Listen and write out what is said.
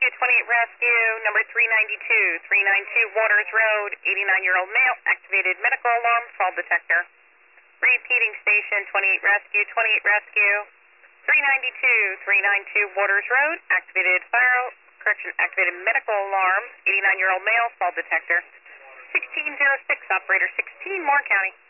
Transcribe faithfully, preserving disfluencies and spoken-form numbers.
Rescue, twenty-eight Rescue, number three ninety-two, three ninety-two Waters Road, eighty-nine-year-old male, activated medical alarm, fall detector. Repeating station, twenty-eight Rescue, twenty-eight Rescue, three ninety-two, three ninety-two Waters Road, activated fire, correction, activated medical alarm, eighty-nine-year-old male, fall detector. sixteen oh six, operator sixteen, Moore County.